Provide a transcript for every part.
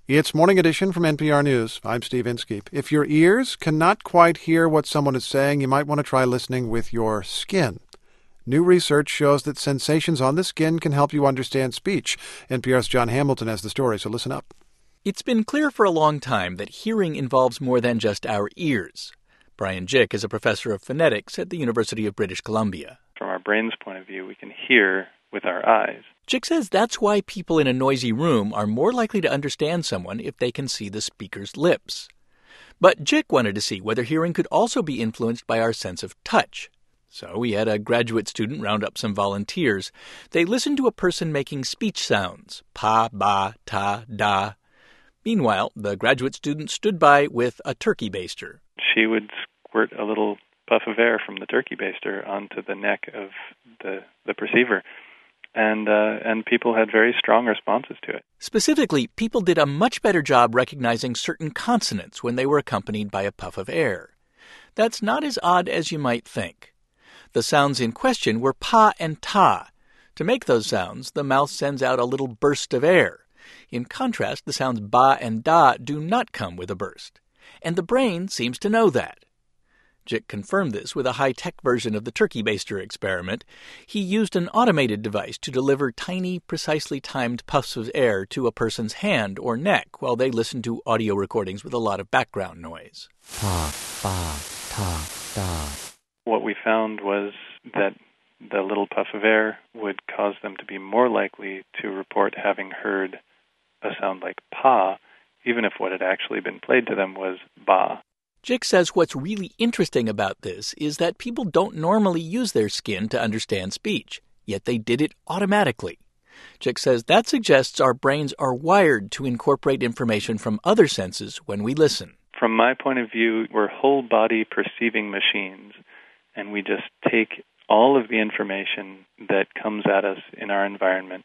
It's Morning Edition from NPR News. I'm Steve Inskeep. If your ears cannot quite hear what someone is saying, you might want to try listening with your skin. New research shows that sensations on the skin can help you understand speech. NPR's John Hamilton has the story, so listen up. It's been clear for a long time that hearing involves more than just our ears. Brian Gick is a professor of phonetics at the University of British Columbia. From our brain's point of view, we can hear with our eyes. Gick says that's why people in a noisy room are more likely to understand someone if they can see the speaker's lips. But Gick wanted to see whether hearing could also be influenced by our sense of touch. So he had a graduate student round up some volunteers. They listened to a person making speech sounds, pa, ba, ta, da. Meanwhile, the graduate student stood by with a turkey baster. She would squirt a little puff of air from the turkey baster onto the neck of the perceiver. And people had very strong responses to it. Specifically, people did a much better job recognizing certain consonants when they were accompanied by a puff of air. That's not as odd as you might think. The sounds in question were pa and ta. To make those sounds, the mouth sends out a little burst of air. In contrast, the sounds ba and da do not come with a burst. And the brain seems to know that. Gick confirmed this with a high-tech version of the turkey baster experiment. He used an automated device to deliver tiny, precisely timed puffs of air to a person's hand or neck while they listened to audio recordings with a lot of background noise. Pa, ba, ta, da. What we found was that the little puff of air would cause them to be more likely to report having heard a sound like pa, even if what had actually been played to them was ba. Gick says what's really interesting about this is that people don't normally use their skin to understand speech, yet they did it automatically. Gick says that suggests our brains are wired to incorporate information from other senses when we listen. From my point of view, we're whole-body perceiving machines, and we just take all of the information that comes at us in our environment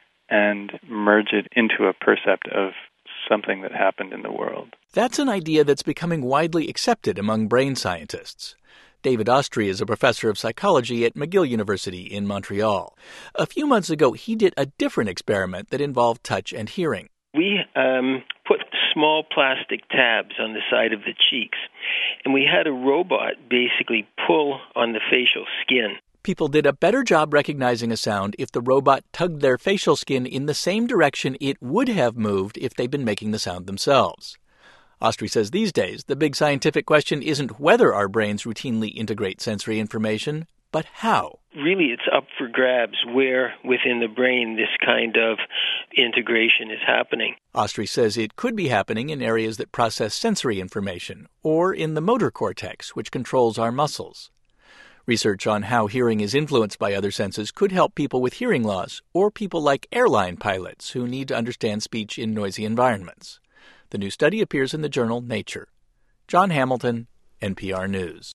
and merge it into a percept of something that happened in the world. That's an idea that's becoming widely accepted among brain scientists. David Ostry is a professor of psychology at McGill University in Montreal. A few months ago, he did a different experiment that involved touch and hearing. We put small plastic tabs on the side of the cheeks, and we had a robot basically pull on the facial skin. People did a better job recognizing a sound if the robot tugged their facial skin in the same direction it would have moved if they'd been making the sound themselves. Ostry says these days, the big scientific question isn't whether our brains routinely integrate sensory information, but how. Really, it's up for grabs where within the brain this kind of integration is happening. Ostry says it could be happening in areas that process sensory information, or in the motor cortex, which controls our muscles. Research on how hearing is influenced by other senses could help people with hearing loss, or people like airline pilots who need to understand speech in noisy environments. The new study appears in the journal Nature. John Hamilton, NPR News.